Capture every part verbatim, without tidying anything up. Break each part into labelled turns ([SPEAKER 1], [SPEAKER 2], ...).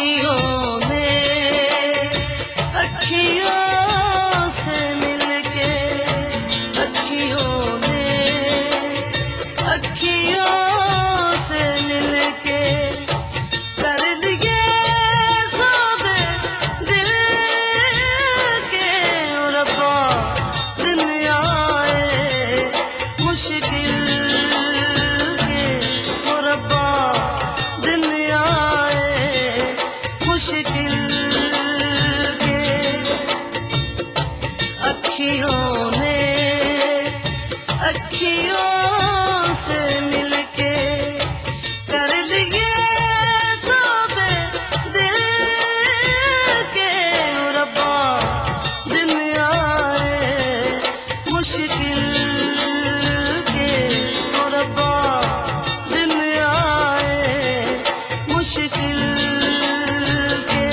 [SPEAKER 1] अखियों ने अखियों से मिलके अखियों ने अखियों से मिलके कर दिए सौदे दिल के रब्बा दिन आए मुश्किल के रब्बा दिन आए मुश्किल के अखियों ने अखियों से मिलके कर लिए सौदे दिल के रब्बा दिन आए मुश्किल के रब्बा दिन आए मुश्किल के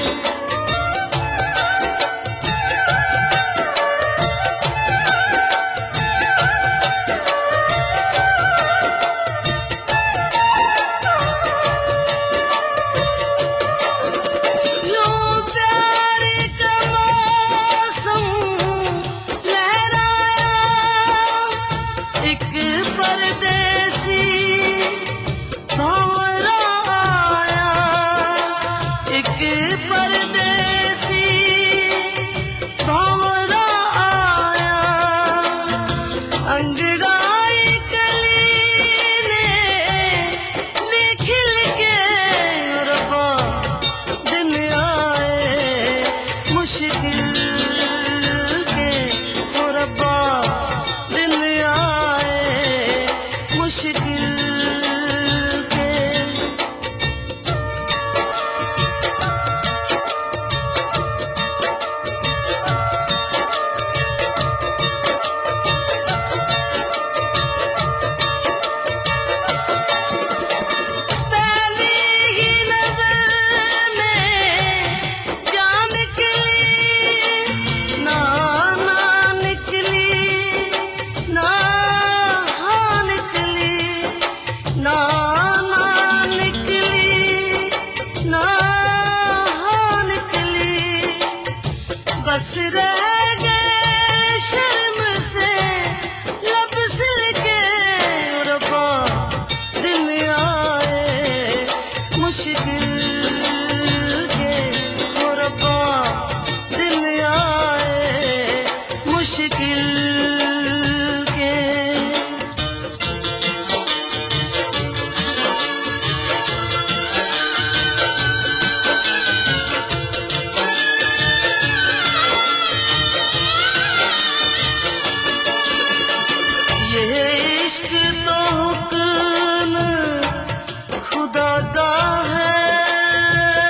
[SPEAKER 1] एक परदेसी भंवरा आया एक परदेसी भंवरा आया अंगड़ाई कली ने खिल के रब्बा दिन आए मुश्किल के रब्बा दिन आए मुश्किल के पहली ही नजर में जान निकली ना ना निकली ना हाँ निकली ना ना निकली ना हाँ निकली बस रह गए शर्म से लब सिल के रब्बा दिन आए मुश्किल के रब्बा दिन आए मुश्किल के ये इश्क तो हुक्म खुदा का है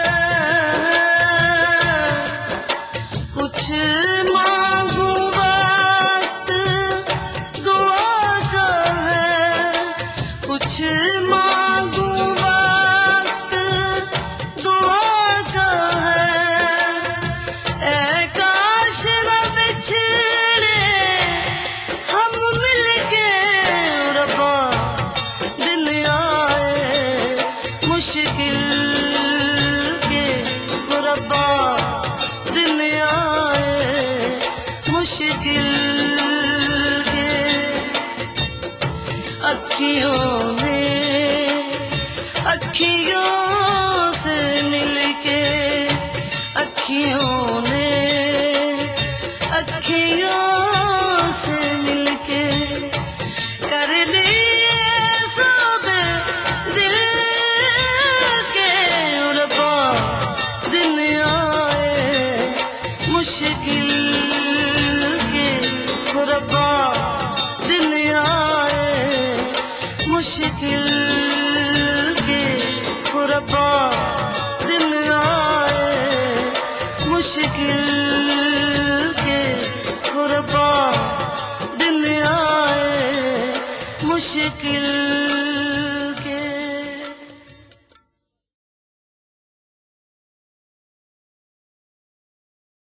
[SPEAKER 1] कुछ मांगू वक्त दुआ का है कुछ मांगू वक्त दुआ का है ऐ काश न बिछड़े हम मिलके रब्बा दिन आए मुश्किल के रब्बा दिन आए मुश्किल के अखियों ने अखियों से मिलके अखियों ने अखियों